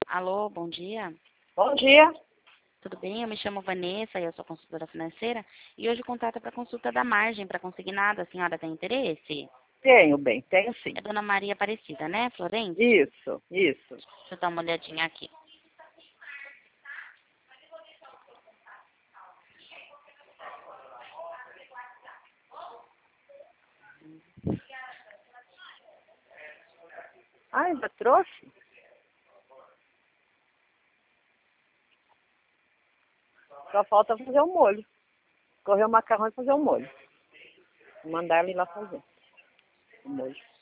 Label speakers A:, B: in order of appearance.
A: Alô, bom dia.
B: Bom dia.
A: Tudo bem? Eu me chamo Vanessa e eu sou consultora financeira. E hoje o contato é para consulta da margem para consignado. A senhora tem interesse?
B: Tenho bem, tenho sim.
A: É Dona Maria Aparecida, né, Florence?
B: Isso, isso.
A: Deixa eu dar uma olhadinha aqui.
B: Ah, ainda trouxe? Só falta fazer o molho. Correr o macarrão e fazer o molho. Vou mandar ele lá fazer o molho.